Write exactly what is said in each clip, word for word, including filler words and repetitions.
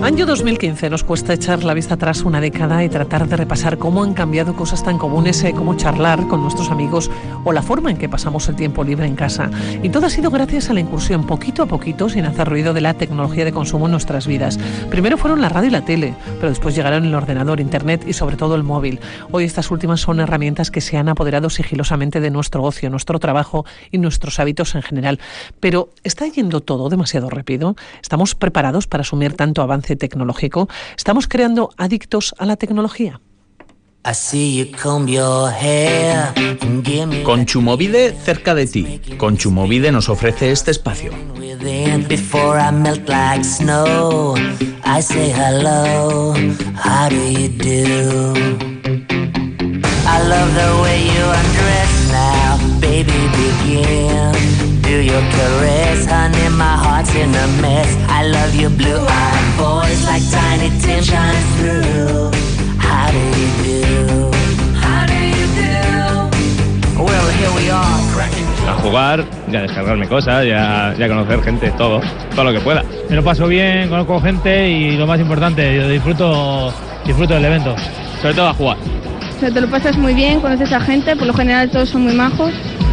Año dos mil quince. Nos cuesta echar la vista atrás una década y tratar de repasar cómo han cambiado cosas tan comunes eh, como charlar con nuestros amigos o la forma en que pasamos el tiempo libre en casa. Y todo ha sido gracias a la incursión, poquito a poquito, sin hacer ruido, de la tecnología de consumo en nuestras vidas. Primero fueron la radio y la tele, pero después llegaron el ordenador, internet y sobre todo el móvil. Hoy estas últimas son herramientas que se han apoderado sigilosamente de nuestro ocio, nuestro trabajo y nuestros hábitos en general. Pero ¿está yendo todo demasiado rápido? ¿Estamos preparados para asumir tanto avance tecnológico? ¿Estamos creando adictos a la tecnología? Konsumovide cerca de ti. Konsumovide nos ofrece este espacio. Do your caress, honey, my heart's in a mess. I love your blue-eyed boys like Tiny Tim shines through. How do you do? How do you do? Well, here we are, cracking. A jugar, ya descargarme cosas, ya, ya conocer gente, todo, todo lo que pueda. Me lo paso bien, conozco gente y lo más importante, yo disfruto, disfruto del evento. Sobre todo a jugar. O sea, te lo pasas muy bien, conoces a gente, por lo general todos son muy majos.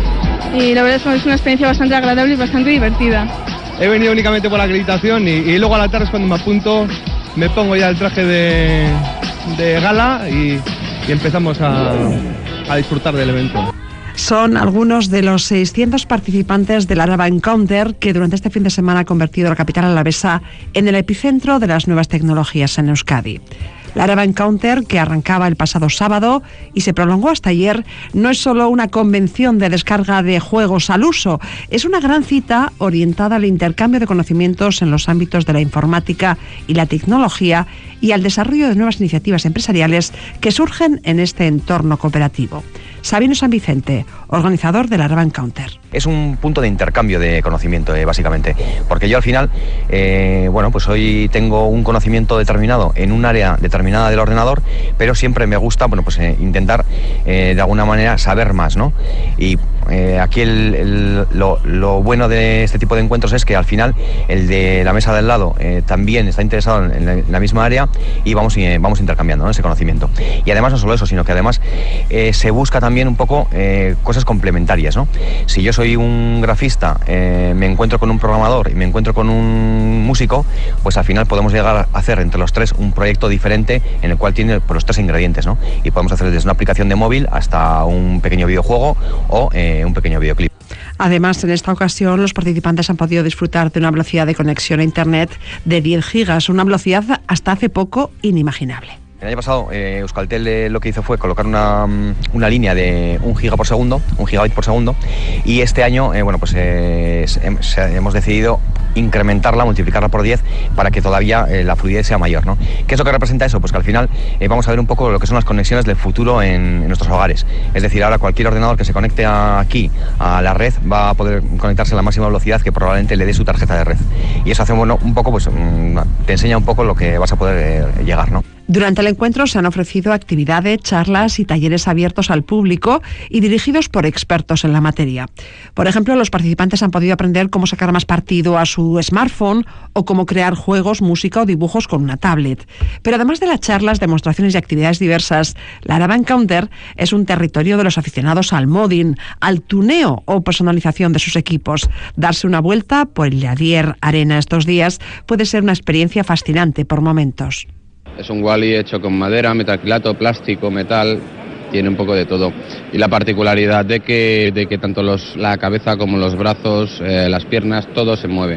Y la verdad es que es una experiencia bastante agradable y bastante divertida. He venido únicamente por la acreditación y, y luego a la tarde es cuando me apunto, me pongo ya el traje de, de gala y, y empezamos a, a disfrutar del evento. Son algunos de los seiscientos participantes del Araba Encounter que durante este fin de semana ha convertido la capital alavesa en el epicentro de las nuevas tecnologías en Euskadi. La Araba Encounter, que arrancaba el pasado sábado y se prolongó hasta ayer, no es solo una convención de descarga de juegos al uso, es una gran cita orientada al intercambio de conocimientos en los ámbitos de la informática y la tecnología y al desarrollo de nuevas iniciativas empresariales que surgen en este entorno cooperativo. Sabino San Vicente, organizador del Araba Encounter. Es un punto de intercambio de conocimiento, eh, básicamente, porque yo al final, eh, bueno, pues hoy tengo un conocimiento determinado en un área determinada del ordenador, pero siempre me gusta, bueno, pues eh, intentar eh, de alguna manera saber más, ¿no? Y eh, aquí el, el, lo, lo bueno de este tipo de encuentros es que al final el de la mesa del lado eh, también está interesado en la, en la misma área y vamos, eh, vamos intercambiando, ¿no?, ese conocimiento. Y además no solo eso, sino que además eh, se busca también un poco eh, cosas complementarias, ¿no? Si yo soy un grafista, eh, me encuentro con un programador y me encuentro con un músico, pues al final podemos llegar a hacer entre los tres un proyecto diferente en el cual tiene pues, los tres ingredientes, ¿no? Y podemos hacer desde una aplicación de móvil hasta un pequeño videojuego o eh, un pequeño videoclip. Además, en esta ocasión, los participantes han podido disfrutar de una velocidad de conexión a Internet de diez gigas, una velocidad hasta hace poco inimaginable. El año pasado eh, Euskaltel eh, lo que hizo fue colocar una, una línea de un giga por segundo, un gigabyte por segundo, y este año, eh, bueno, pues eh, hemos decidido incrementarla, multiplicarla por diez para que todavía eh, la fluidez sea mayor, ¿no? ¿Qué es lo que representa eso? Pues que al final eh, vamos a ver un poco lo que son las conexiones del futuro en, en nuestros hogares. Es decir, ahora cualquier ordenador que se conecte a, aquí a la red va a poder conectarse a la máxima velocidad que probablemente le dé su tarjeta de red. Y eso hace, bueno, un poco, pues te enseña un poco lo que vas a poder eh, llegar, ¿no? Durante el encuentro se han ofrecido actividades, charlas y talleres abiertos al público y dirigidos por expertos en la materia. Por ejemplo, los participantes han podido aprender cómo sacar más partido a su smartphone o cómo crear juegos, música o dibujos con una tablet. Pero además de las charlas, demostraciones y actividades diversas, la Araba Encounter es un territorio de los aficionados al modding, al tuneo o personalización de sus equipos. Darse una vuelta por el Yadier Arena estos días puede ser una experiencia fascinante por momentos. Es un Wally hecho con madera, metacrilato, plástico, metal, tiene un poco de todo. Y la particularidad de que, de que tanto los, la cabeza como los brazos, eh, las piernas, todo se mueve.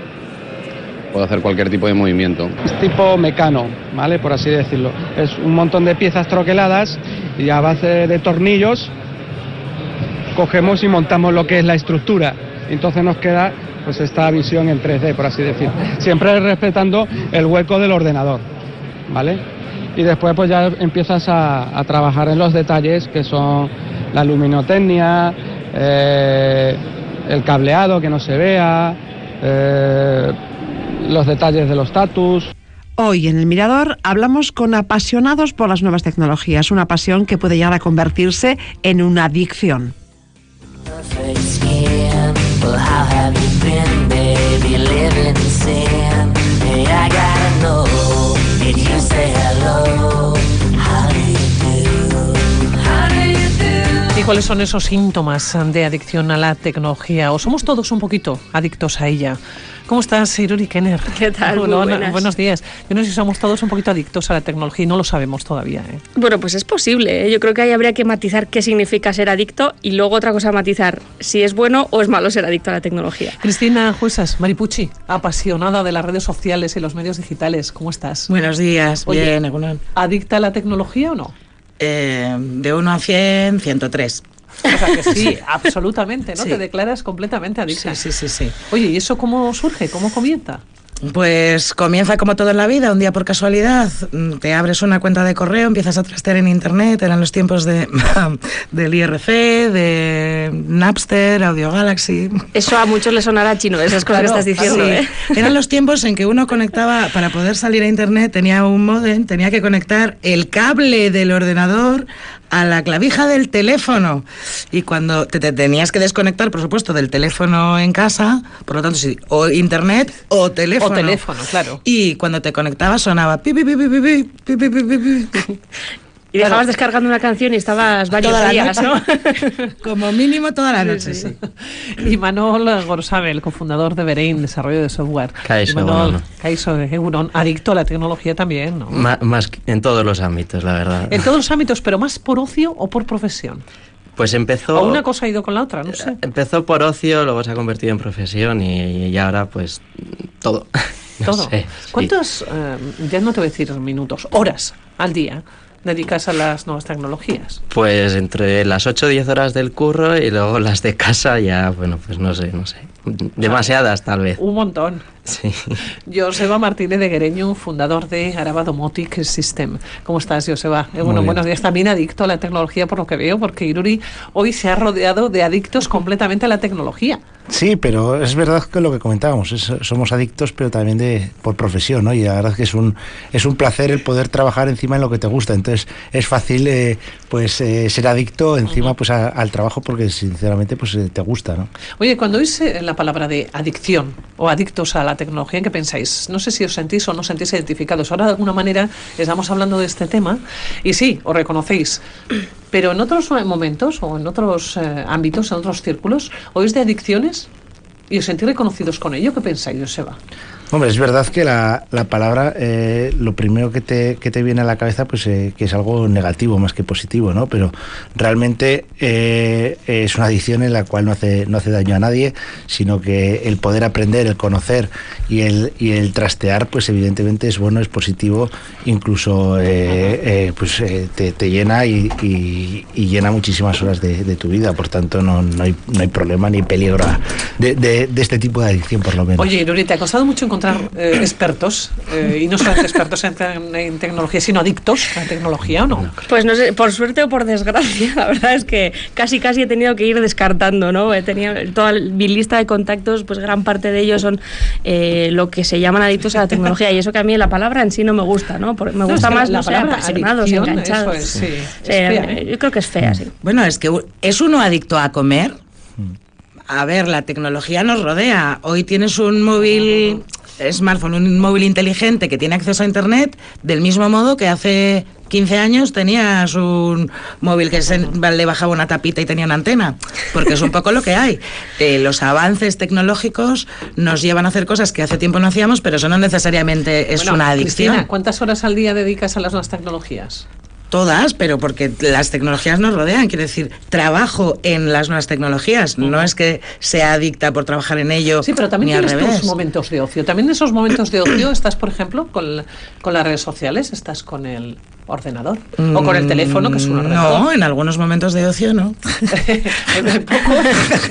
Puedo hacer cualquier tipo de movimiento. Es tipo mecano, ¿vale? Por así decirlo. Es un montón de piezas troqueladas y a base de tornillos cogemos y montamos lo que es la estructura. Entonces nos queda pues esta visión en tres D, por así decirlo. Siempre respetando el hueco del ordenador, ¿vale? Y después pues ya empiezas a, a trabajar en los detalles que son la luminotecnia, eh, el cableado que no se vea, eh, los detalles de los status. Hoy en El Mirador hablamos con apasionados por las nuevas tecnologías, una pasión que puede llegar a convertirse en una adicción. Well, how have you been, baby, living in sin? Hey, I gotta know. cuáles son esos síntomas de adicción a la tecnología? ¿O somos todos un poquito adictos a ella? ¿Cómo estás, Iruri Kenner? ¿Qué tal? Bueno, Muy buenas. Buenos días. Yo no sé si somos todos un poquito adictos a la tecnología y no lo sabemos todavía, ¿eh? Bueno, pues es posible, ¿eh? Yo creo que ahí habría que matizar qué significa ser adicto y luego otra cosa matizar si es bueno o es malo ser adicto a la tecnología. Cristina Juesas, Maripucci, apasionada de las redes sociales y los medios digitales. ¿Cómo estás? Buenos días. Oye, bien, Egunon. ¿Adicta a la tecnología o no? Eh, de uno a cien, ciento tres. O sea que sí, absolutamente, ¿no? Sí. Te declaras completamente adicta. Sí, sí, sí, sí. Oye, ¿y eso cómo surge? ¿Cómo comienza? Pues comienza como todo en la vida, un día por casualidad, te abres una cuenta de correo, empiezas a trastear en internet, eran los tiempos de del I R C, de Napster, Audio Galaxy. Eso a muchos les sonará chino, esas cosas Claro, que estás diciendo, sí. ¿eh? Eran los tiempos en que uno conectaba, para poder salir a internet tenía un módem, tenía que conectar el cable del ordenador a la clavija del teléfono, y cuando te, te tenías que desconectar, por supuesto, del teléfono en casa, por lo tanto, sí, o internet o teléfono. O teléfono, claro. Y cuando te conectabas sonaba pi pi pi pi pi pi pi pi pi pi. Y dejabas descargando una canción y estabas varios Toda la días, ¿no? Como mínimo toda la noche, sí. Y Manol Gorsabe, el cofundador de Verein, desarrollo de software. Kaixo, Y Manol, bueno. Kaixo de Egunon, adicto a la tecnología también, ¿no? Ma- más que- en todos los ámbitos, la verdad. En todos los ámbitos, pero más por ocio o por profesión. Pues empezó... O una cosa ha ido con la otra, no sé. Empezó por ocio, luego se ha convertido en profesión y, y ahora pues todo. No Todo. sé, sí. ¿Cuántos, eh, ya no te voy a decir minutos, horas al día dedicas a las nuevas tecnologías? Pues entre las ocho o diez horas del curro y luego las de casa ya, bueno, pues no sé, no sé. Demasiadas tal vez. Un montón. Sí. Joseba Martínez de Guereño, fundador de Araba Domotic System. ¿Cómo estás, Joseba? Eh, bueno, bien. buenos días. También adicto a la tecnología, por lo que veo, porque Iruri hoy se ha rodeado de adictos completamente a la tecnología. Sí, pero es verdad que lo que comentábamos, es- somos adictos, pero también de por profesión, ¿no? Y la verdad es que es un es un placer el poder trabajar encima en lo que te gusta. Entonces es fácil, eh, pues, eh, ser adicto encima, pues, a- al trabajo porque sinceramente, pues, eh, te gusta, ¿no? Oye, cuando oís eh, la palabra de adicción o adictos a la tecnología, ¿qué pensáis? No sé si os sentís o no sentís identificados. Ahora, de alguna manera, estamos hablando de este tema y sí, os reconocéis. Pero en otros momentos o en otros eh, ámbitos, en otros círculos, ¿oís de adicciones y os sentís reconocidos con ello? ¿Qué pensáis, Joseba? Hombre, es verdad que la, la palabra, eh, lo primero que te, que te viene a la cabeza, pues eh, que es algo negativo más que positivo, ¿no? Pero realmente eh, es una adicción en la cual no hace, no hace daño a nadie, sino que el poder aprender, el conocer y el, y el trastear, pues evidentemente es bueno, es positivo, incluso eh, eh, pues eh, te, te llena y, y, y llena muchísimas horas de, de tu vida. Por tanto, no, no, hay, no hay problema ni peligro de, de, de este tipo de adicción, por lo menos. Oye, Iruri, ¿te ha costado mucho encontrar eh, expertos, eh, y no solamente expertos en, te- en tecnología, sino adictos a la tecnología o no? Pues no sé, por suerte o por desgracia, la verdad es que casi casi he tenido que ir descartando, ¿no? He tenido toda mi lista de contactos, pues gran parte de ellos son eh, lo que se llaman adictos a la tecnología, y eso que a mí la palabra en sí no me gusta, ¿no? Por- me No, gusta es que más, la no sé, palabra apasionados, adicción, enganchados. eso es, sí, Sí, es fea, ¿eh? yo creo que es fea, sí. Bueno, es que u- es uno adicto a comer. A ver, la tecnología nos rodea. Hoy tienes un móvil smartphone, un móvil inteligente que tiene acceso a internet, del mismo modo que hace quince años tenías un móvil que se, le bajaba una tapita y tenía una antena, porque es un poco lo que hay. Eh, los avances tecnológicos nos llevan a hacer cosas que hace tiempo no hacíamos, pero eso no necesariamente es Bueno, una adicción. Cristina, ¿cuántas horas al día dedicas a las nuevas tecnologías? Todas, pero porque las tecnologías nos rodean, quiere decir, trabajo en las nuevas tecnologías, no es que sea adicta por trabajar en ello, Sí, pero también ni al tienes revés. tus momentos de ocio. También en esos momentos de ocio estás, por ejemplo, con, la- con las redes sociales, estás con el ordenador o con el teléfono, que es un ordenador. No, en algunos momentos de ocio no. En pocos.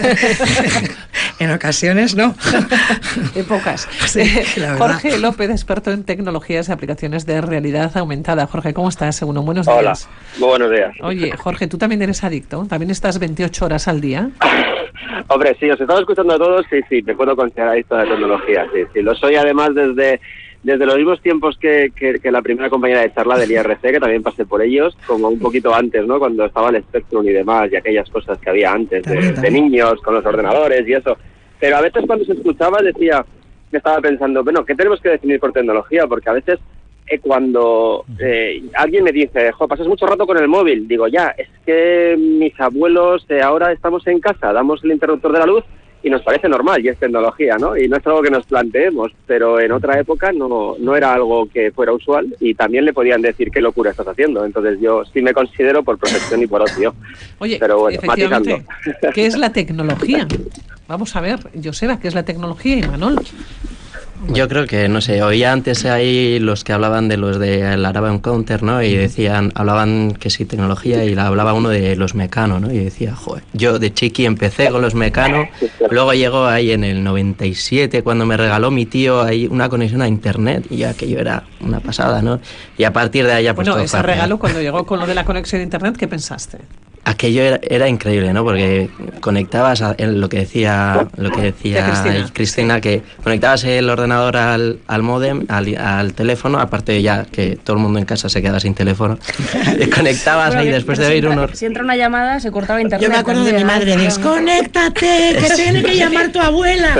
En ocasiones no. En pocas. Sí, Eh, la verdad. Jorge López, experto en tecnologías y aplicaciones de realidad aumentada. Jorge, ¿cómo estás? Según buenos días. Hola, muy buenos días. Oye, Jorge, tú también eres adicto, también estás veintiocho horas al día. Hombre, sí, os he estado escuchando a todos, sí, sí, me puedo considerar adicto a la tecnología, sí, sí, lo soy además desde, desde los mismos tiempos que, que, que la primera compañera de charla del I R C, que también pasé por ellos, como un poquito antes, ¿no?, cuando estaba el Spectrum y demás, y aquellas cosas que había antes, de, También, de también. niños con los ordenadores y eso, pero a veces cuando se escuchaba decía, me estaba pensando, bueno, ¿qué tenemos que definir por tecnología? Porque a veces eh, cuando eh, alguien me dice, jo, pasas mucho rato con el móvil, digo, ya, es que mis abuelos, eh, ahora estamos en casa, damos el interruptor de la luz y nos parece normal, y es tecnología, ¿no? Y no es algo que nos planteemos, pero en otra época no, no era algo que fuera usual y también le podían decir qué locura estás haciendo. Entonces yo sí me considero por profesión y por ocio. Oye, pero bueno, efectivamente, ¿qué es la tecnología? Vamos a ver, Joseba, ¿qué es la tecnología? Y Manol. Yo creo que, no sé, oía antes ahí los que hablaban de los de la Arabian Counter, ¿no? Y decían, hablaban que sí, tecnología, y la hablaba uno de los Mecano, ¿no? Y decía, joder, yo de chiqui empecé con los Mecano, luego llegó ahí en el noventa y siete, cuando me regaló mi tío ahí una conexión a internet, y aquello era una pasada, ¿no? Y a partir de allá, pues bueno, todo ese fácil. regalo, cuando llegó con lo de la conexión a internet, ¿qué pensaste? Aquello era, era increíble, ¿no? Porque conectabas a, en lo que decía lo que decía Cristina, Cristina, que conectabas el ordenador al, al módem, al, al teléfono, aparte ya que todo el mundo en casa se quedaba sin teléfono, y conectabas Bueno, ahí que- después pero de si oír entra- unos... Si entra una llamada, se cortaba internet. Yo me acuerdo de mi madre, desconéctate, que tiene que llamar tu abuela.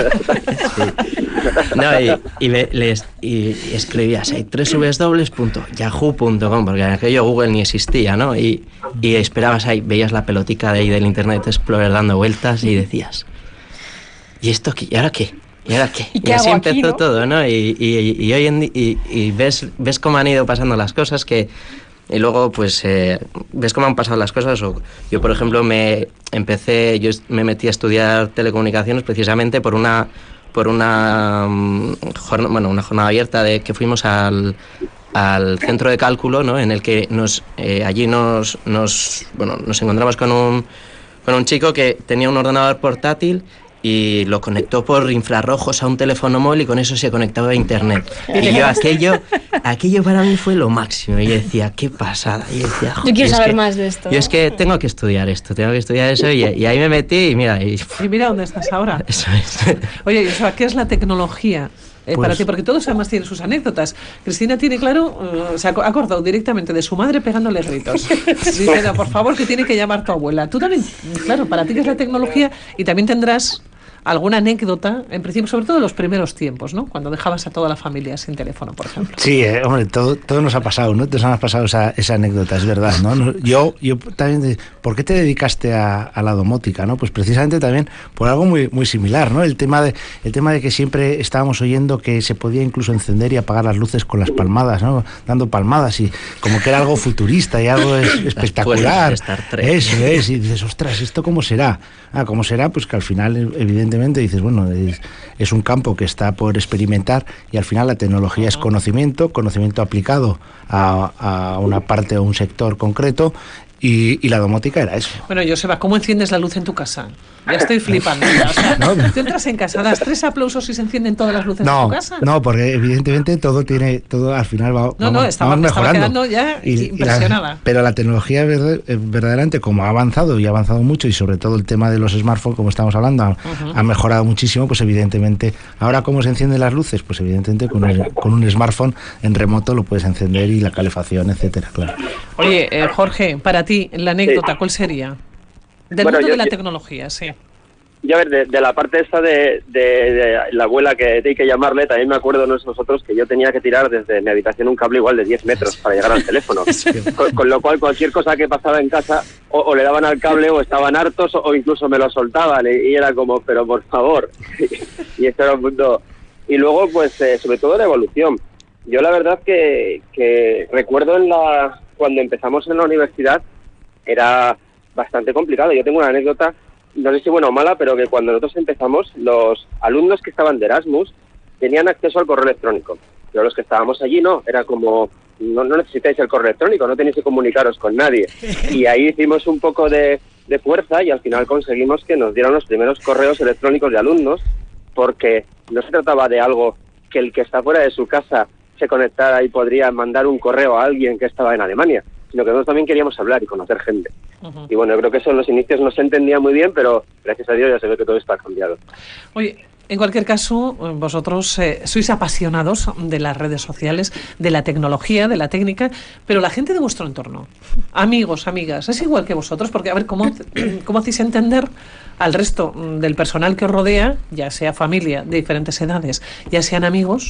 No, y, y, le- les, y escribías ahí doble u doble u doble u punto yahoo punto com, porque en aquello Google ni existía, ¿no? Y, y esperabas ahí, veías la pelotica de ahí del Internet Explorer dando vueltas y decías, ¿y esto qué? ¿Y ahora qué? ¿Y ahora qué? ¿Y Y, qué así hago aquí, empezó no? todo, ¿no? Y, y, y hoy en di- y, y ves, ves cómo han ido pasando las cosas, que y luego pues eh, ves cómo han pasado las cosas. O yo, por ejemplo, me empecé, yo est- me metí a estudiar telecomunicaciones precisamente por una por una mm, jornada, bueno, una jornada abierta de que fuimos al al centro de cálculo, ¿no? En el que nos eh, allí nos nos bueno nos encontramos con un con un chico que tenía un ordenador portátil y lo conectó por infrarrojos a un teléfono móvil y con eso se conectaba a internet. Y yo aquello, aquello para mí fue lo máximo. Y yo decía, qué pasada. Y yo decía, Yo "Joder, quiero es saber que- más de esto. Yo es que tengo que estudiar esto, tengo que estudiar eso y, y ahí me metí y mira, y, Y mira dónde estás ahora. eso es. Oye, Joseba, ¿qué es la tecnología eh, Pues- para ti? Porque todos además tienen sus anécdotas. Cristina tiene claro, eh, se ha aco- ha acordado directamente de su madre pegándole gritos. Diciendo, por favor, que tiene que llamar tu abuela. Tú también, claro, para ti que es la tecnología y también tendrás alguna anécdota, en principio, sobre todo en los primeros tiempos, ¿no? Cuando dejabas a toda la familia sin teléfono, por ejemplo. Sí, eh, hombre, todo, todo nos ha pasado, ¿no? Todos nos ha pasado esa, esa anécdota, es verdad, ¿no? No, Yo, yo también, de- ¿por qué te dedicaste a, a la domótica, no? Pues precisamente también por algo muy, muy similar, ¿no? El tema de, el tema de que siempre estábamos oyendo que se podía incluso encender y apagar las luces con las palmadas, ¿no? Dando palmadas y como que era algo futurista y algo es- espectacular. de Star Trek. Eso es, y dices, ostras, ¿esto cómo será? Ah, ¿cómo será? Pues que al final, evidentemente, dices, bueno, es, es un campo que está por experimentar y al final la tecnología es conocimiento, conocimiento aplicado a, a una parte o un sector concreto y, y la domótica era eso. Bueno, Joseba, ¿cómo enciendes la luz en tu casa? Ya estoy flipando. ya, o sea, No. tú entras en casa, das tres aplausos y se encienden todas las luces de No, tu casa. no, porque evidentemente todo tiene, todo al final va, No, vamos, no, estaba, vamos estaba mejorando. quedando ya Y- y la- impresionada. pero la tecnología verd- eh, verdaderamente, como ha avanzado y ha avanzado mucho, y sobre todo el tema de los smartphones, como estamos hablando, ha, Ujú. ha mejorado muchísimo, pues evidentemente, ahora cómo se encienden las luces, pues evidentemente con, el- con un smartphone en remoto lo puedes encender y la calefacción, etcétera, claro. Oye, eh, Jorge, para ti, la anécdota, ¿cuál sería? Del Bueno, mundo yo- de la yo- tecnología, sí. Yo, a ver, de, de la parte esta de, de- de la abuela que hay que llamarle, también me acuerdo nosotros que yo tenía que tirar desde mi habitación un cable igual de diez metros para llegar al teléfono. Con, con lo cual, cualquier cosa que pasaba en casa, o, o le daban al cable, o estaban hartos, o, o incluso me lo soltaban. Y, y era como, pero por favor. Y esto era un mundo. Y luego, pues, eh, sobre todo la evolución. Yo la verdad que, que recuerdo en la cuando empezamos en la universidad, era bastante complicado. Yo tengo una anécdota, no sé si buena o mala, pero que cuando nosotros empezamos, los alumnos que estaban de Erasmus tenían acceso al correo electrónico, pero los que estábamos allí no, era como, no, no necesitáis el correo electrónico, no tenéis que comunicaros con nadie. Y ahí hicimos un poco de, de fuerza y al final conseguimos que nos dieran los primeros correos electrónicos de alumnos, porque no se trataba de algo que el que está fuera de su casa se conectara y podría mandar un correo a alguien que estaba en Alemania, sino que nosotros también queríamos hablar y conocer gente. Ujú. Y bueno, yo creo que eso en los inicios no se entendía muy bien, pero gracias a Dios ya se ve que todo está cambiado. Oye, en cualquier caso, eh, vosotros eh, sois apasionados de las redes sociales, de la tecnología, de la técnica, pero la gente de vuestro entorno, amigos, amigas, es igual que vosotros, porque a ver, ¿cómo, cómo hacéis entender al resto mm, del personal que os rodea, ya sea familia de diferentes edades, ya sean amigos,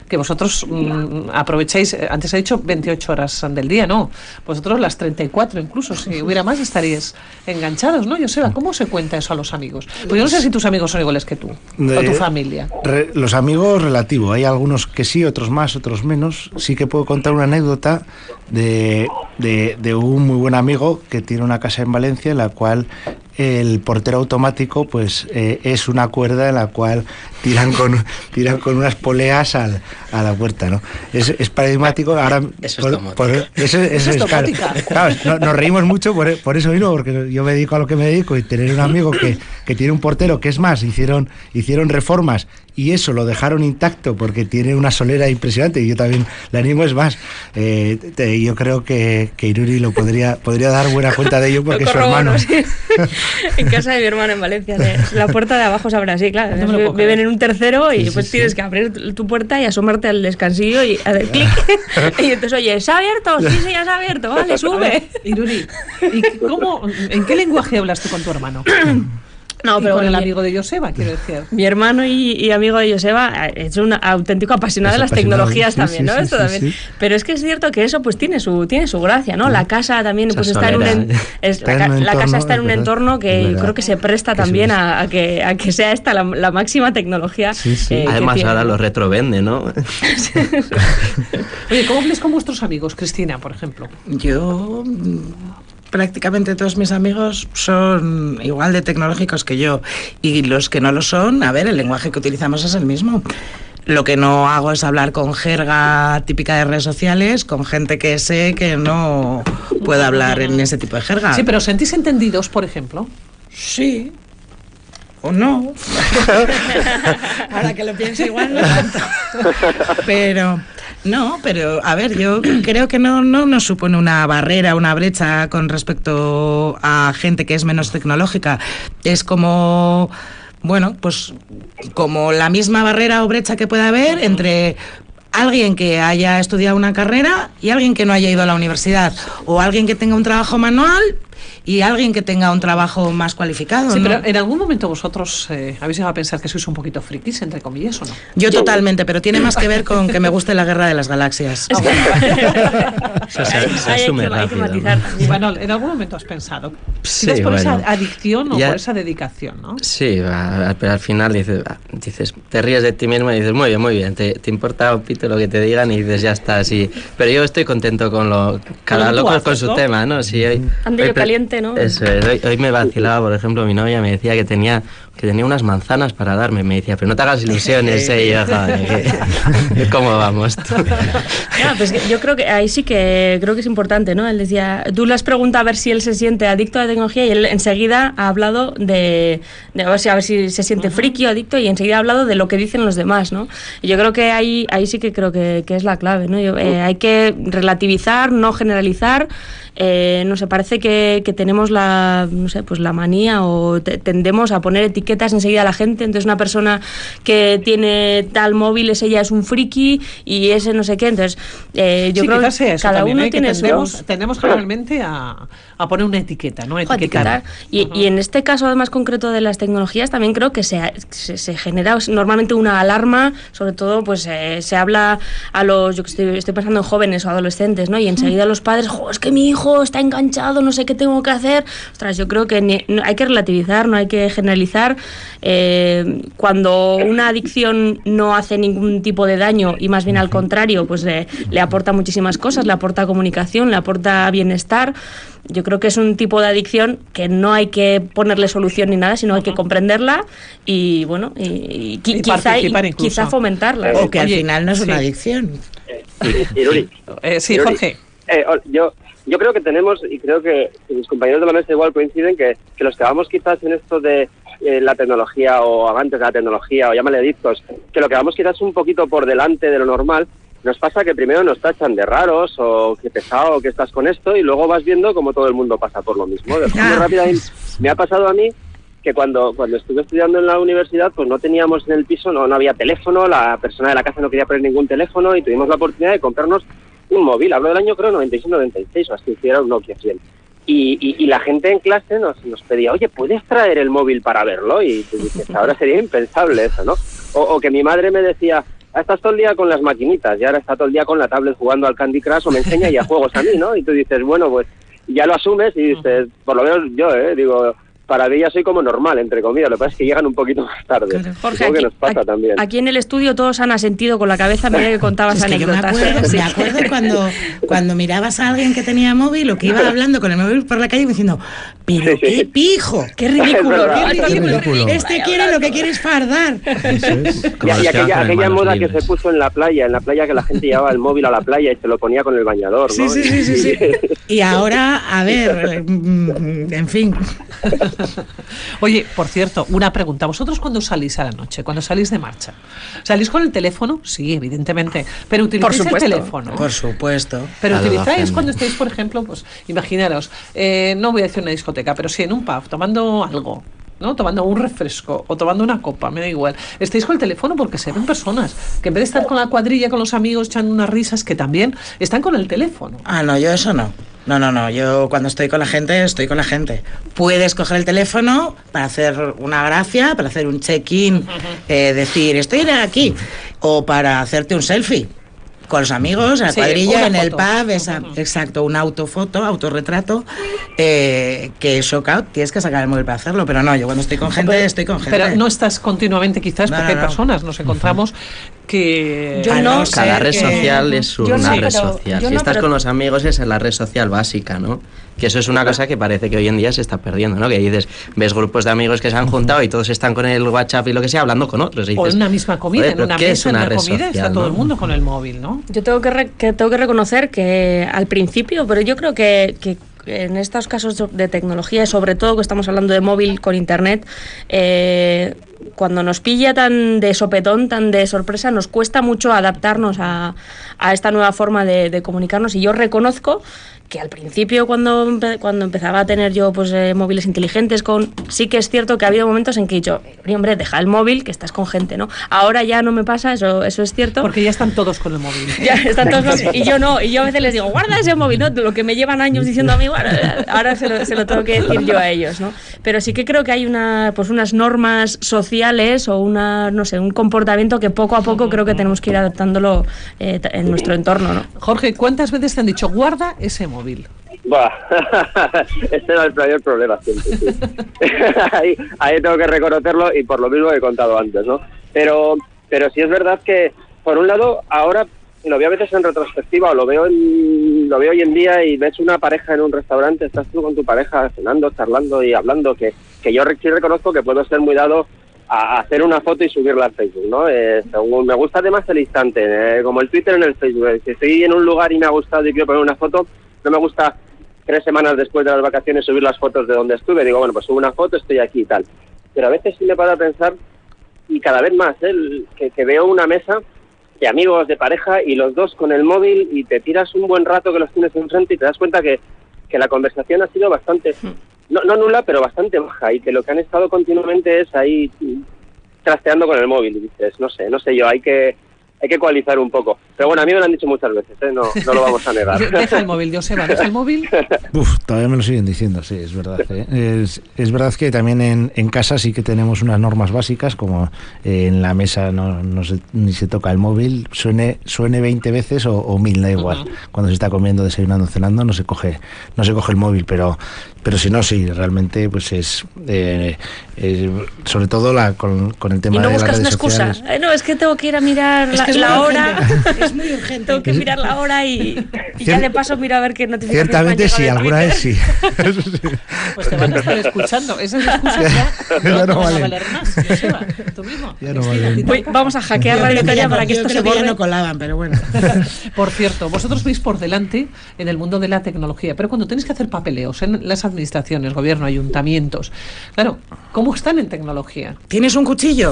que vosotros mmm, aprovecháis, antes he dicho veintiocho horas del día, no, vosotros las treinta y cuatro incluso, si hubiera más estaríais enganchados, ¿no? Joseba, ¿cómo se cuenta eso a los amigos? Pues yo no sé si tus amigos son iguales que tú, de, o tu familia. Re, los amigos relativo, hay algunos que sí, otros más, otros menos. Sí que puedo contar una anécdota de, de, de un muy buen amigo que tiene una casa en Valencia en la cual el portero automático pues eh, es una cuerda en la cual tiran con tiran con unas poleas al, a la puerta, ¿no? Es, es paradigmático. Ahora eso por, es por, eso, eso, eso es claro, claro, no, nos reímos mucho por, por eso mismo, porque yo me dedico a lo que me dedico, y tener un amigo que, que tiene un portero que, es más, hicieron hicieron reformas y eso lo dejaron intacto porque tiene una solera impresionante, y yo también le animo. Es más, eh, te, yo creo que, que Iruri lo podría podría dar buena cuenta de ello porque es su hermano. Sí. En casa de mi hermano en Valencia, la puerta de abajo se abre así, claro, no viven en un tercero y sí, pues sí, tienes sí. que abrir tu puerta y asomarte al descansillo y hacer clic y entonces, oye, ¿se ha abierto? Sí, sí, ya se ha abierto, vale, sube. Iruri, ¿y cómo, en qué lenguaje hablas tú con tu hermano? No, pero con el mi, amigo de Joseba, quiero decir. Mi hermano y, y amigo de Joseba es un auténtico apasionado es de las apasionado. tecnologías sí, también, sí, ¿no? Sí, Esto sí, también. Sí. Pero es que es cierto que eso pues tiene su tiene su gracia, ¿no? Sí. La casa también pues está solera, en un en, es, está la, en un la entorno, casa está en un entorno que creo que se presta que también a, a que a que sea esta la, la máxima tecnología. Sí, sí. Eh, Además ahora lo retrovende, ¿no? Oye, ¿cómo hablas con vuestros amigos, Cristina, por ejemplo? Yo prácticamente todos mis amigos son igual de tecnológicos que yo, y los que no lo son, a ver, el lenguaje que utilizamos es el mismo. Lo que no hago es hablar con jerga típica de redes sociales, con gente que sé que no puede hablar en ese tipo de jerga. Sí, pero ¿sentís entendidos, por ejemplo? Sí. O no. Ahora que lo pienso igual no tanto. Pero... No, pero a ver, yo creo que no, no nos supone una barrera, una brecha con respecto a gente que es menos tecnológica. Es como, bueno, pues como la misma barrera o brecha que puede haber entre alguien que haya estudiado una carrera y alguien que no haya ido a la universidad, o alguien que tenga un trabajo manual y alguien que tenga un trabajo más cualificado. Sí, ¿no? Pero ¿en algún momento vosotros eh, habéis llegado a pensar que sois un poquito frikis, entre comillas, o no? Yo totalmente, pero tiene más que ver con que me guste la guerra de las galaxias. Ah, bueno. se, se, se asume hay que, rápido. Hay que matizar también. Bueno, ¿en algún momento has pensado? Sí, ¿Es por bueno, esa adicción o ya, por esa dedicación, no? Sí, va, pero al final dices, va, dices, te ríes de ti mismo y dices, muy bien, muy bien, te, te importa un pito lo que te digan y dices, ya está, sí. Pero yo estoy contento con lo... Cada loco haces, con su ¿no? tema, ¿no? Sí, hoy, Andillo caliente, ¿no? Eso es, hoy, hoy me vacilaba, por ejemplo, mi novia me decía que tenía que tenía unas manzanas para darme, me decía, pero no te hagas ilusiones, eh, y yo, joder, que, ¿cómo vamos? Ya, pues yo creo que ahí sí que creo que es importante, ¿no? Él decía, tú le has preguntado a ver si él se siente adicto a la tecnología y él enseguida ha hablado de, de a, ver si, a ver si se siente friki o adicto, y enseguida ha hablado de lo que dicen los demás, ¿no? Y yo creo que ahí, ahí sí que creo que, que es la clave, ¿no? Yo, eh, hay que relativizar, no generalizar. Eh, no sé, parece que, que tenemos la, no sé, pues la manía o te, tendemos a poner etiquetas enseguida a la gente. Entonces una persona que tiene tal móvil, ese ya es un friki y ese no sé qué. Entonces eh, yo sí, creo que sea eso cada también, uno ¿eh? tiene tendemos, sus... tendemos generalmente a, a poner una etiqueta, ¿no? Etiquetar. Etiquetar. Y, uh-huh. y en este caso más concreto de las tecnologías también creo que se, se, se genera normalmente una alarma, sobre todo pues eh, se habla a los, yo que estoy, estoy pensando en jóvenes o adolescentes, ¿no? Y enseguida los padres, jo, es que mi hijo está enganchado, no sé qué tengo que hacer. Ostras, yo creo que ni, no, hay que relativizar, no hay que generalizar. Eh, cuando una adicción no hace ningún tipo de daño y más bien al contrario, pues eh, le aporta muchísimas cosas, le aporta comunicación, le aporta bienestar. Yo creo que es un tipo de adicción que no hay que ponerle solución ni nada, sino hay que comprenderla y, bueno, y, y, y quizá, y, quizá fomentarla. O que al Oye, final no es sí. una adicción. Eh, Iruri. Eh, sí, Iruri. Jorge. Eh, yo, yo creo que tenemos, y creo que mis compañeros de la mesa igual coinciden, que, que los que vamos quizás en esto de eh, la tecnología o amantes de la tecnología o llámale adictos, que lo que vamos quizás un poquito por delante de lo normal. Nos pasa que primero nos tachan de raros o que pesado que estás con esto y luego vas viendo como todo el mundo pasa por lo mismo. De forma rápida, me ha pasado a mí que cuando cuando estuve estudiando en la universidad pues no teníamos en el piso, no, no había teléfono, la persona de la casa no quería poner ningún teléfono y tuvimos la oportunidad de comprarnos un móvil. Hablo del año creo noventa y seis noventa y seis o así, que era un Nokia cien. Y, y, y la gente en clase nos, nos pedía, oye, ¿puedes traer el móvil para verlo? Y tú dices, ahora sería impensable eso, ¿no? O, o que mi madre me decía... estás todo el día con las maquinitas y ahora está todo el día con la tablet jugando al Candy Crush o me enseña ya juegos a mí, ¿no? Y tú dices, bueno, pues ya lo asumes y dices, por lo menos yo, ¿eh? Digo, para mí ya soy como normal, entre comillas, lo que pasa es que llegan un poquito más tarde. Claro. Jorge, aquí, que nos pasa aquí, también. Aquí en el estudio todos han asentido con la cabeza a medida que contabas es que anécdotas. Yo me acuerdo, sí. me acuerdo cuando, cuando mirabas a alguien que tenía móvil o que iba hablando con el móvil por la calle diciendo, pero sí, qué pijo, qué ridículo, qué ridículo. ridículo. Este quiere lo que quiere es fardar. Eso es. Y, y aquella, aquella moda libres. que se puso en la playa, en la playa que la gente llevaba el móvil a la playa y se lo ponía con el bañador, ¿no? Sí, sí, sí, sí, sí. Y ahora, a ver, en fin. Oye, por cierto, una pregunta. ¿Vosotros cuando salís a la noche, cuando salís de marcha, salís con el teléfono? Sí, evidentemente. Pero utilizáis el teléfono. Por supuesto. Pero utilizáis cuando estáis, por ejemplo, pues imaginaros, eh, no voy a decir una discoteca, pero sí en un pub, tomando algo, ¿no? Tomando un refresco o tomando una copa, me da igual. Estáis con el teléfono porque se ven personas que en vez de estar con la cuadrilla, con los amigos, echando unas risas, que también están con el teléfono. Ah, no, yo eso no. No, no, no, yo cuando estoy con la gente, estoy con la gente. Puedes coger el teléfono para hacer una gracia, para hacer un check-in, eh, decir, estoy aquí, o para hacerte un selfie. Con los amigos, en la sí, cuadrilla, en foto. El pub, esa, uh-huh. exacto, una autofoto, autorretrato, eh, que eso, claro, tienes que sacar el móvil para hacerlo, pero no, yo cuando estoy con gente, pero, estoy con gente. Pero no estás continuamente quizás, no, porque no, no. hay personas, nos encontramos uh-huh. que... Yo no Cada red que... social es una no, red pero, social, si no, estás pero... con los amigos es la red social básica, ¿no? Que eso es una cosa que parece que hoy en día se está perdiendo, ¿no? Que dices, ves grupos de amigos que se han juntado y todos están con el WhatsApp y lo que sea, hablando con otros. Y dices, o en una misma comida, en una mesa, en una comida, social, está todo ¿no? el mundo con el móvil, ¿no? Yo tengo que, re- que tengo que reconocer que al principio, pero yo creo que, que en estos casos de tecnología, y sobre todo que estamos hablando de móvil con internet, eh, cuando nos pilla tan de sopetón, tan de sorpresa, nos cuesta mucho adaptarnos a, a esta nueva forma de, de comunicarnos. Y yo reconozco que al principio, cuando, cuando empezaba a tener yo pues eh, móviles inteligentes, con sí que es cierto que ha habido momentos en que he dicho, hombre, deja el móvil, que estás con gente, ¿no? Ahora ya no me pasa, eso eso es cierto. Porque ya están todos con el móvil. Ya están todos con, y yo no, y yo a veces les digo, guarda ese móvil, ¿no? Lo que me llevan años diciendo a mí, bueno, ahora se lo, se lo tengo que decir yo a ellos, ¿no? Pero sí que creo que hay una, pues unas normas sociales o una, no sé, un comportamiento que poco a poco creo que tenemos que ir adaptándolo eh, en nuestro entorno, ¿no? Jorge, ¿cuántas veces te han dicho, guarda ese móvil? móvil. Bah, ese era el mayor problema siempre, sí. ahí, ahí tengo que reconocerlo y por lo mismo que he contado antes, ¿no? Pero, pero sí es verdad que, por un lado, ahora lo veo a veces en retrospectiva o lo veo en, lo veo hoy en día y ves una pareja en un restaurante, estás tú con tu pareja cenando, charlando y hablando, que, que yo sí reconozco que puedo ser muy dado a hacer una foto y subirla al Facebook, ¿no? Eh, según, me gusta además el instante, eh, como el Twitter en el Facebook. Si estoy en un lugar y me ha gustado y quiero poner una foto, no me gusta tres semanas después de las vacaciones subir las fotos de donde estuve. Digo, bueno, pues subo una foto, estoy aquí y tal. Pero a veces sí me paro a pensar, y cada vez más, ¿eh? que, que veo una mesa de amigos, de pareja, y los dos con el móvil, y te tiras un buen rato que los tienes enfrente y te das cuenta que, que la conversación ha sido bastante, no, no nula, pero bastante baja, y que lo que han estado continuamente es ahí trasteando con el móvil. Y dices, no sé, no sé yo, hay que... Hay que coalizar un poco. Pero bueno, a mí me lo han dicho muchas veces, ¿eh? no, no lo vamos a negar. Deja el móvil, Joseba, deja el móvil. Uf, todavía me lo siguen diciendo, sí, es verdad. ¿eh? Es, es verdad que también en, en casa sí que tenemos unas normas básicas, como eh, en la mesa no, no se, ni se toca el móvil, suene suene veinte veces o, o mil, da igual. Uh-huh. Cuando se está comiendo, desayunando, cenando, no se coge no se coge el móvil, pero pero si no, sí, realmente pues es... Eh, eh, sobre todo la, con, con el tema de las redes sociales. Y no buscas una excusa. Eh, no, es que tengo que ir a mirar la, es la hora. Es muy urgente. Tengo que mirar la hora y, y ya de paso miro a ver qué notificaciones. Ciertamente sí, alguna vez sí. Pues te van a estar escuchando. Esas excusas ya, ya, ya no, no van a valer más. Joseba, tú mismo. Ya no vale. Voy, vamos a hackear Radio Italia para que esto se borre. Ya no colaban, pero bueno. Por cierto, vosotros veis por delante en el mundo de la tecnología, pero cuando tenéis que hacer papeleos en las administraciones, gobierno, ayuntamientos, claro, ¿cómo están en tecnología? ¿Tienes un cuchillo?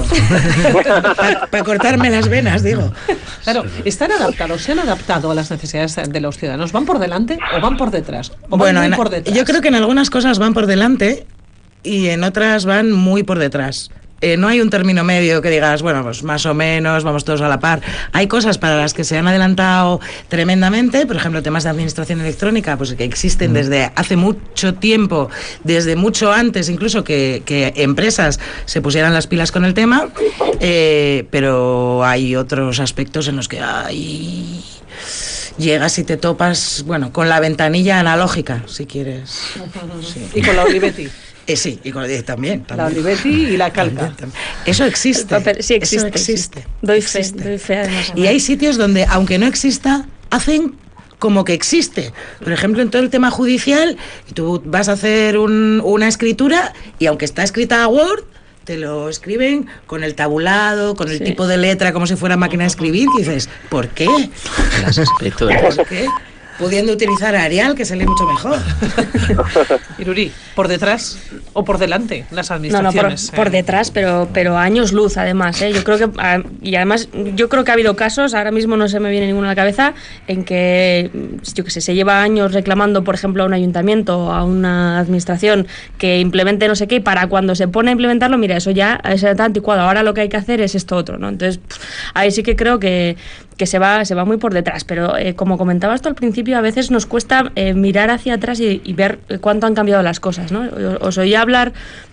Para pa cortarme las venas, digo. Claro, ¿están adaptados? ¿Se han adaptado a las necesidades de los ciudadanos? ¿Van por delante o van por detrás? ¿O bueno, van muy en, por detrás? Yo creo que en algunas cosas van por delante y en otras van muy por detrás. Eh, no hay un término medio que digas, bueno, pues más o menos, vamos todos a la par. Hay cosas para las que se han adelantado tremendamente, por ejemplo, temas de administración electrónica, pues que existen mm. desde hace mucho tiempo, desde mucho antes incluso que, que empresas se pusieran las pilas con el tema, eh, pero hay otros aspectos en los que hay... llegas y te topas, bueno, con la ventanilla analógica, si quieres. Sí. Y con la Olivetti. Eh, sí, y con eh, también, también. La Olivetti y la calca. También, también. Eso existe. Papel, sí, existe. Eso existe. existe. Doy fe, existe. doy fe además. Y hay sitios donde, aunque no exista, hacen como que existe. Por ejemplo, en todo el tema judicial, tú vas a hacer un, una escritura y aunque está escrita a Word, te lo escriben con el tabulado, con el sí. tipo de letra, como si fuera máquina de escribir, y dices, ¿por qué? Las escrituras. ¿Por qué? Pudiendo utilizar Arial, que se lee mucho mejor. Iruri, ¿por detrás o por delante las administraciones? No, no, por, por detrás, pero pero años luz, además. ¿eh? Yo creo que, y además, yo creo que ha habido casos, ahora mismo no se me viene ninguno a la cabeza, en que, yo qué sé, se lleva años reclamando, por ejemplo, a un ayuntamiento, a una administración que implemente no sé qué, y para cuando se pone a implementarlo, mira, eso ya es anticuado, ahora lo que hay que hacer es esto otro, ¿no? Entonces, ahí sí que creo que que se va se va muy por detrás, pero eh, como comentabas tú al principio, a veces nos cuesta eh, mirar hacia atrás y, y ver cuánto han cambiado las cosas, ¿no? Os oía hablar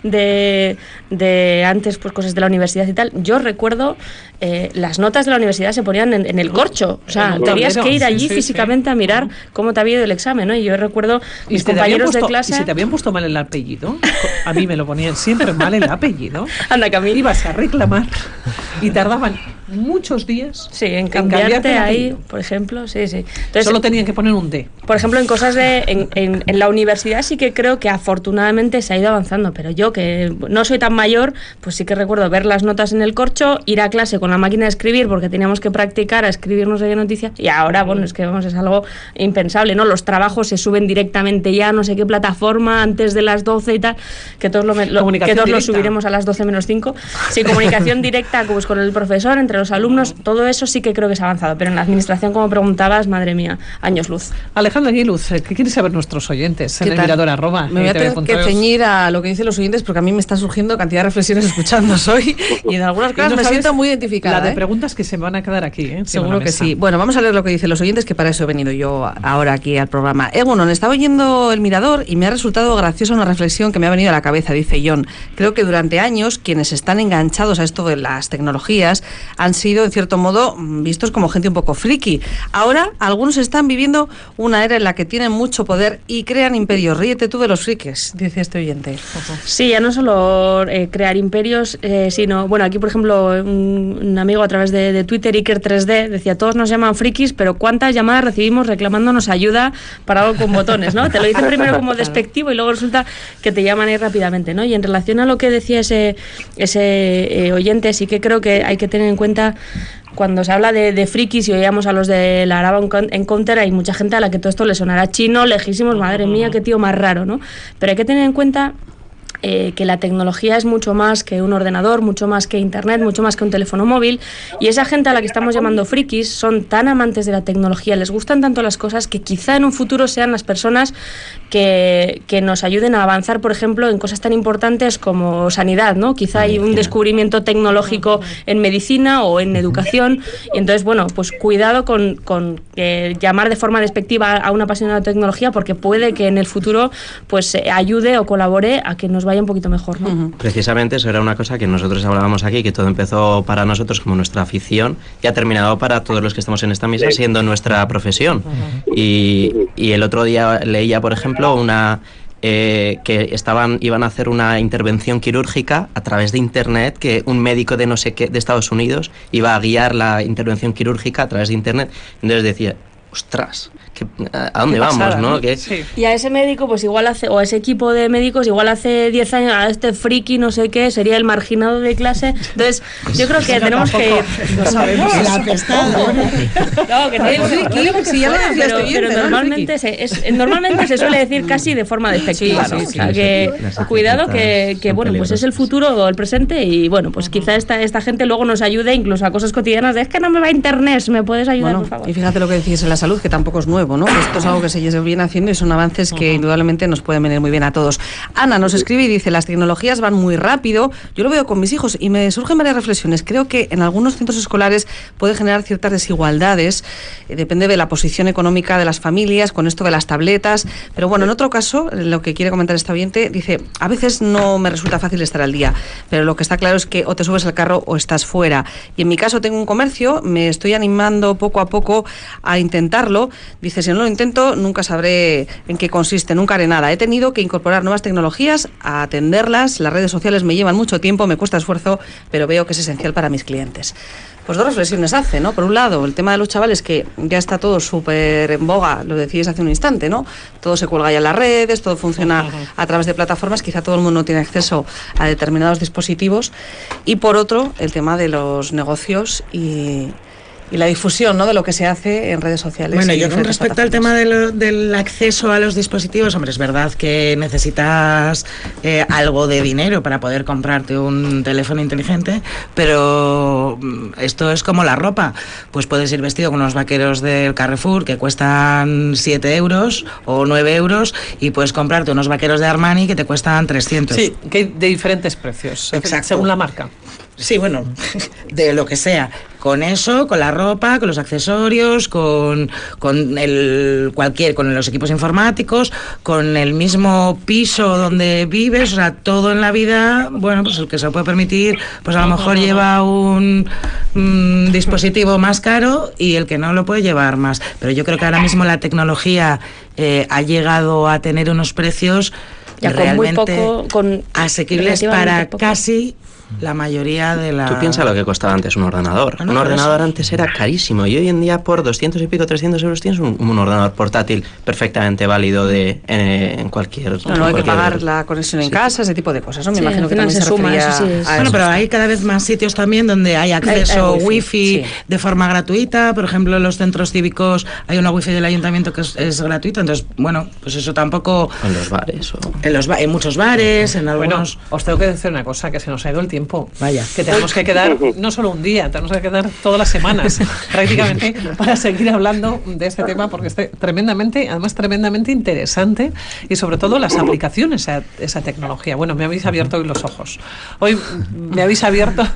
de, de antes pues cosas de la universidad y tal. Yo recuerdo eh, las notas de la universidad se ponían en, en el corcho, o sea, tenías que ir allí sí, sí, sí. a mirar cómo te había ido el examen, ¿no? Y yo recuerdo mis compañeros puesto, de clase. ¿Y si te habían puesto mal el apellido? A mí me lo ponían siempre mal el apellido. Anda, Camila. Ibas a reclamar y tardaban muchos días sí, en cambiarte en ahí, por ejemplo, sí, sí. Entonces, solo tenían que poner un D. Por ejemplo, en cosas de en, en, en la universidad sí que creo que afortunadamente se ha ido avanzando, pero yo que no soy tan mayor, pues sí que recuerdo ver las notas en el corcho, ir a clase con la máquina de escribir porque teníamos que practicar a escribir no sé qué noticia, y ahora, bueno, es que vamos, es algo impensable, ¿no? Los trabajos se suben directamente ya, no sé qué plataforma, antes de las doce y tal, que todos lo, lo que todos lo subiremos a las doce menos cinco. Sí, comunicación directa pues con el profesor, entre los alumnos, todo eso sí que creo que se ha avanzado, pero en la administración, como preguntabas, madre mía, años luz. Alejandra Aguiluz, ¿qué quieren saber nuestros oyentes en el mirador arroba? Me voy a tener que ceñir a lo que dicen los oyentes porque a mí me está surgiendo cantidad de reflexiones escuchando hoy y en algunas cosas no me siento muy identificada. La de ¿eh? preguntas que se me van a quedar aquí, ¿eh? Seguro que sí. Bueno, vamos a leer lo que dicen los oyentes, que para eso he venido yo ahora aquí al programa. Egunon, estaba oyendo el mirador y me ha resultado graciosa una reflexión que me ha venido a la cabeza, dice John. Creo que durante años quienes están enganchados a esto de las tecnologías han sido, en cierto modo, vistos como gente un poco friki. Ahora, algunos están viviendo una era en la que tienen mucho poder y crean imperios. Ríete tú de los frikis, dice este oyente. Sí, ya no solo eh, crear imperios, eh, sino, bueno, aquí por ejemplo un, un amigo a través de, de Twitter, Iker tres D, decía, todos nos llaman frikis, pero ¿cuántas llamadas recibimos reclamándonos ayuda para algo con botones, ¿no? Te lo dicen primero como despectivo y luego resulta que te llaman ahí rápidamente, ¿no? Y en relación a lo que decía ese, ese eh, oyente, sí que creo que hay que tener en cuenta, cuando se habla de, de frikis y oíamos a los de la Araba Encounter, hay mucha gente a la que todo esto le sonará chino, lejísimos, madre mía, qué tío más raro, ¿no? Pero hay que tener en cuenta Eh, que la tecnología es mucho más que un ordenador, mucho más que internet, mucho más que un teléfono móvil, y esa gente a la que estamos llamando frikis son tan amantes de la tecnología, les gustan tanto las cosas, que quizá en un futuro sean las personas que, que nos ayuden a avanzar, por ejemplo, en cosas tan importantes como sanidad, ¿no? Quizá hay un descubrimiento tecnológico en medicina o en educación, y entonces, bueno, pues cuidado con, con eh, llamar de forma despectiva a una apasionada de tecnología, porque puede que en el futuro pues eh, ayude o colabore a que nos vaya un poquito mejor, ¿no? Uh-huh. Precisamente eso era una cosa que nosotros hablábamos aquí, que todo empezó para nosotros como nuestra afición y ha terminado para todos los que estamos en esta mesa siendo nuestra profesión. Uh-huh. Y, y el otro día leía, por ejemplo, una eh, que estaban iban a hacer una intervención quirúrgica a través de internet, que un médico de no sé qué de Estados Unidos iba a guiar la intervención quirúrgica a través de internet. Entonces decía, ostras, ¿qué, ¿a dónde vamos, pasada, no? ¿Qué? Sí. Y a ese médico, pues igual hace, o a ese equipo de médicos, igual hace diez años, a este friki, no sé qué, sería el marginado de clase. Entonces, yo creo que no, tenemos que ir. No sabemos. El apestado. No, que no es friki, si ya lo pero, pero normalmente, se, es, normalmente se suele decir casi de forma despectiva, ¿no? Sí, sí, sí, o sea, que sí, cuidado, que, que bueno, pues es el futuro o el presente, y bueno, pues quizá esta, esta gente luego nos ayude incluso a cosas cotidianas de, es que no me va a internet, ¿me puedes ayudar, bueno, por favor? Y fíjate lo que decís en las salud, que tampoco es nuevo, ¿no? Esto es algo que se viene haciendo y son avances que uh-huh. indudablemente nos pueden venir muy bien a todos. Ana nos escribe y dice, las tecnologías van muy rápido, yo lo veo con mis hijos y me surgen varias reflexiones. Creo que en algunos centros escolares puede generar ciertas desigualdades, eh, depende de la posición económica de las familias, con esto de las tabletas, pero bueno, en otro caso, lo que quiere comentar este oyente, dice, a veces no me resulta fácil estar al día, pero lo que está claro es que o te subes al carro o estás fuera. Y en mi caso tengo un comercio, me estoy animando poco a poco a intentarlo. Dice, si no lo intento, nunca sabré en qué consiste, nunca haré nada. He tenido que incorporar nuevas tecnologías, a atenderlas, las redes sociales me llevan mucho tiempo, me cuesta esfuerzo, pero veo que es esencial para mis clientes. Pues dos reflexiones hace, ¿no? Por un lado, el tema de los chavales, que ya está todo súper en boga, lo decíais hace un instante, ¿no? Todo se cuelga ya en las redes, todo funciona a través de plataformas, quizá todo el mundo no tiene acceso a determinados dispositivos. Y por otro, el tema de los negocios y... y la difusión, ¿no?, de lo que se hace en redes sociales. Bueno, yo con respecto al tema de lo, del acceso a los dispositivos, hombre, es verdad que necesitas eh, algo de dinero para poder comprarte un teléfono inteligente, pero esto es como la ropa. Pues puedes ir vestido con unos vaqueros del Carrefour que cuestan siete euros o nueve euros y puedes comprarte unos vaqueros de Armani que te cuestan trescientos. Sí, que hay de diferentes precios, exacto, según la marca. Sí, bueno, de lo que sea. Con eso, con la ropa, con los accesorios, con, con el cualquier, con los equipos informáticos, con el mismo piso donde vives, o sea, todo en la vida. Bueno, pues el que se lo puede permitir, pues a lo mejor lleva un, un dispositivo más caro y el que no lo puede llevar más. Pero yo creo que ahora mismo la tecnología eh, ha llegado a tener unos precios ya realmente con muy poco, con asequibles para poco. Casi la mayoría de la... Tú piensas lo que costaba antes un ordenador. Bueno, un ordenador eso... antes era carísimo y hoy en día por doscientos y pico, trescientos euros tienes un, un ordenador portátil perfectamente válido de eh, en cualquier... No, no, hay que pagar la conexión en sí. casa, ese tipo de cosas, ¿no? Me sí, imagino que también se, se suma, refería eso sí es. a Bueno, pero hay cada vez más sitios también donde hay acceso hay, hay wifi, wifi sí. de forma gratuita. Por ejemplo, en los centros cívicos hay una wifi del ayuntamiento que es, es gratuita, entonces, bueno, pues eso tampoco... En los bares o... En, los ba en muchos bares, en algunos... Bueno, os tengo que decir una cosa, que se nos ha ido el tiempo. Vaya. Que tenemos que quedar no solo un día, tenemos que quedar todas las semanas prácticamente para seguir hablando de este tema porque es tremendamente, además tremendamente interesante y sobre todo las aplicaciones a esa tecnología. Bueno, me habéis abierto hoy los ojos. Hoy me habéis abierto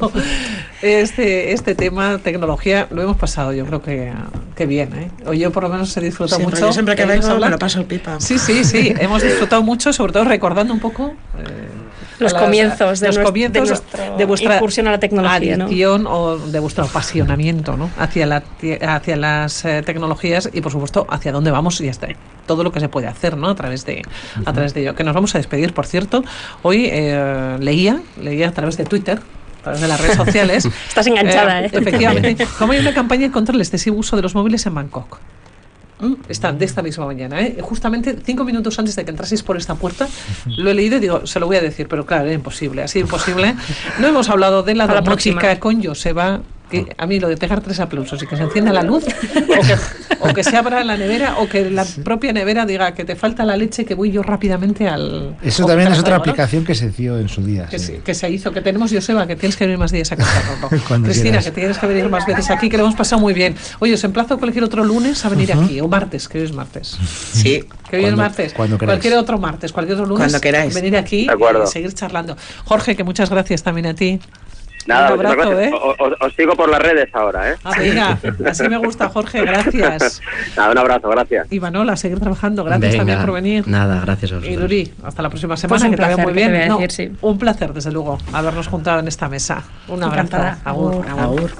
este, este tema, tecnología, lo hemos pasado yo creo que, que bien, ¿eh? O yo por lo menos he disfrutado siempre, mucho. Yo siempre que vengo me lo paso el pipa. Sí, sí, sí, hemos disfrutado mucho, sobre todo recordando un poco... Eh, los las, comienzos, de, los nuestro, comienzos de, nuestro de vuestra incursión a la tecnología, adicción, ¿no? O de vuestro apasionamiento, ¿no? hacia, la, hacia las eh, tecnologías y por supuesto hacia dónde vamos y hasta todo lo que se puede hacer, ¿no? a través de uh-huh. a través de ello. Que nos vamos a despedir, por cierto. Hoy eh, leía leía a través de Twitter, a través de las redes sociales. Estás enganchada, ¿eh? ¿eh? Efectivamente. Como hay una campaña contra el excesivo uso de los móviles en Bangkok. Está de esta misma mañana, ¿eh? Justamente cinco minutos antes de que entraseis por esta puerta lo he leído y digo, se lo voy a decir, pero claro, era imposible, ha sido imposible. No hemos hablado de la domótica con Joseba, que a mí lo de pegar tres aplausos y que se encienda la luz o que, o que se abra la nevera o que la propia nevera diga que te falta la leche, que voy yo rápidamente al... Eso también es otra aplicación, ¿no? Que se hizo en su día. Que, sí. se, que se hizo, que tenemos, Joseba, que tienes que venir más días a contarlo. Cristina, quieras. Que tienes que venir más veces aquí, que lo hemos pasado muy bien. Oye, os emplazo cualquier otro lunes a venir uh-huh. aquí, o martes, que hoy es martes. Sí. Que hoy es martes. Cualquier otro martes, cualquier otro lunes. Cuando queráis. Venir aquí y seguir charlando. Jorge, que muchas gracias también a ti. Nada, un abrazo, ¿eh? os, os, os sigo por las redes ahora, ¿eh? Ah, venga, así me gusta, Jorge, gracias. Nada, un abrazo, gracias. Y Manola, a seguir trabajando, gracias venga, también por venir. Nada, gracias a vosotros. Y Nuri, hasta la próxima semana, pues que placer, te vaya muy bien. Te no, decir, sí. Un placer, desde luego, habernos juntado en esta mesa. Un abrazo. Agur. Agur. Agur. Agur.